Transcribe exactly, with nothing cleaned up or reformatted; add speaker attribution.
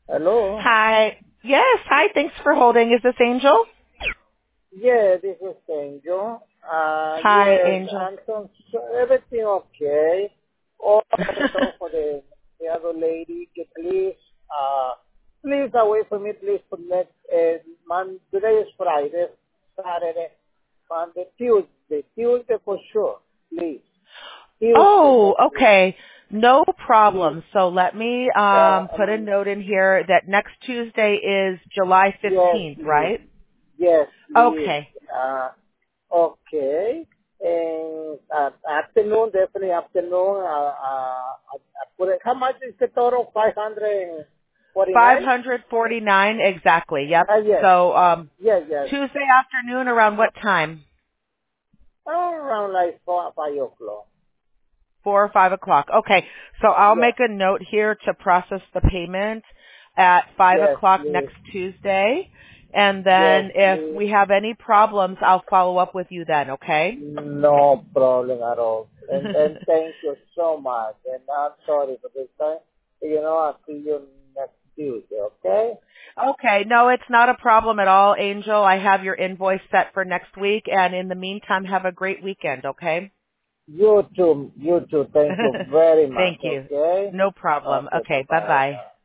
Speaker 1: Hello?
Speaker 2: Hi. Yes, hi. Thanks for holding. Is this Angel?
Speaker 1: Yeah, this is Angel. Uh,
Speaker 2: Hi,
Speaker 1: yes,
Speaker 2: Angel.
Speaker 1: I'm so, so everything okay. Oh, also for the, the other lady, okay, please, uh, please away from me, please, for next, uh, Monday, today is Friday, Saturday, Monday, Tuesday, Tuesday for sure, please. Tuesday
Speaker 2: Oh,
Speaker 1: next week,
Speaker 2: okay. No
Speaker 1: please.
Speaker 2: problem. So let me
Speaker 1: Uh,
Speaker 2: um, put a
Speaker 1: um,
Speaker 2: note in here that next Tuesday is July
Speaker 1: yes,
Speaker 2: fifteenth,
Speaker 1: please.
Speaker 2: right?
Speaker 1: Yes, please.
Speaker 2: Okay.
Speaker 1: Uh, okay. And uh, afternoon, definitely afternoon. Uh, uh, uh, put it- how much is the total? five hundred forty-nine?
Speaker 2: five hundred forty-nine exactly. Yep.
Speaker 1: Uh, yes.
Speaker 2: So um,
Speaker 1: Yes, yes.
Speaker 2: Tuesday afternoon around what time?
Speaker 1: Oh, around like four, five o'clock.
Speaker 2: Four or five o'clock. Okay. So I'll
Speaker 1: Yes.
Speaker 2: make a note here to process the payment at five
Speaker 1: Yes,
Speaker 2: o'clock
Speaker 1: please.
Speaker 2: next Tuesday. And
Speaker 1: Yes,
Speaker 2: then if
Speaker 1: please.
Speaker 2: we have any problems, I'll follow up with you then, okay?
Speaker 1: No problem at all. And and thank you so much. And I'm sorry for this time. You know, I'll see you next Tuesday, okay?
Speaker 2: Okay. No, it's not a problem at all, Angel. I have your invoice set for next week. And in the meantime, have a great weekend, okay?
Speaker 1: You too. You too. Thank you very much.
Speaker 2: Thank you.
Speaker 1: Okay.
Speaker 2: No problem.
Speaker 1: Okay. Bye
Speaker 2: Okay.
Speaker 1: bye
Speaker 2: Bye-bye.
Speaker 1: now.